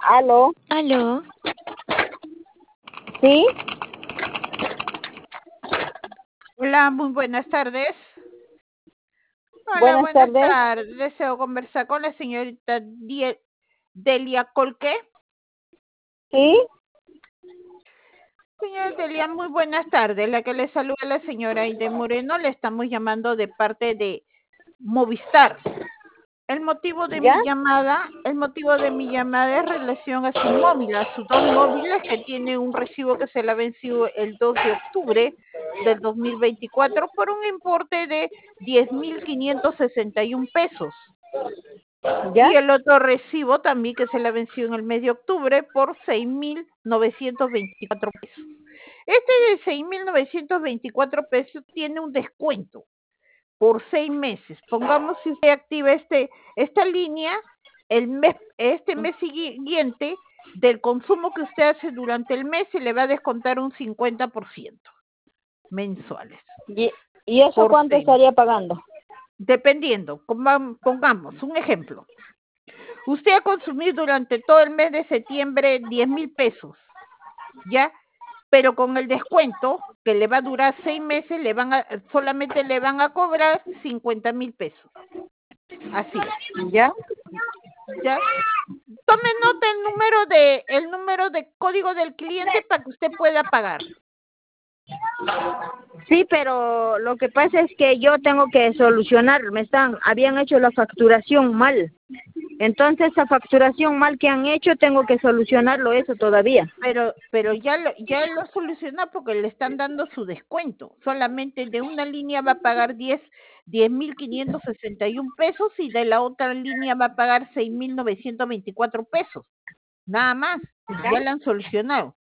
Aló, Aló, ¿sí? Hola, muy buenas tardes. Hola, Buenas buenas tardes. tardes. Deseo conversar con la señorita Delia Colque. ¿Sí? Señora Delia, muy buenas tardes. La que le saluda la señora Aide Moreno. Le estamos llamando de parte de Movistar. El motivo de ¿Ya? mi llamada es relación a su móvil, a sus dos móviles que tiene un recibo que se le ha vencido el 2 de octubre del 2024 por un importe de 10.561 pesos. ¿Ya? Y el otro recibo también que se le venció en el mes de octubre por 6.924 pesos. Este de 6.924 pesos tiene un descuento por 6 meses. Pongamos si usted activa esta línea, este mes siguiente, del consumo que usted hace durante el mes, se le va a descontar un 50% mensuales. ¿Y eso Por cuánto 6 estaría pagando? Dependiendo, pongamos un ejemplo. Usted ha consumido durante todo el mes de septiembre 10.000 pesos, ¿ya? Pero con el descuento que le va a durar 6 meses, solamente le van a cobrar 50.000 pesos. Así es. ¿Ya? ¿Ya? Tome nota el número de código del cliente para que usted pueda pagar. Sí, pero lo que pasa es que yo tengo que solucionar, habían hecho la facturación mal. Entonces, esa facturación mal que han hecho, tengo que solucionarlo eso todavía. Pero ya lo solucionó porque le están dando su descuento. Solamente de una línea va a pagar 10.561 pesos y de la otra línea va a pagar 6.924 pesos. Nada más. Ya lo han solucionado.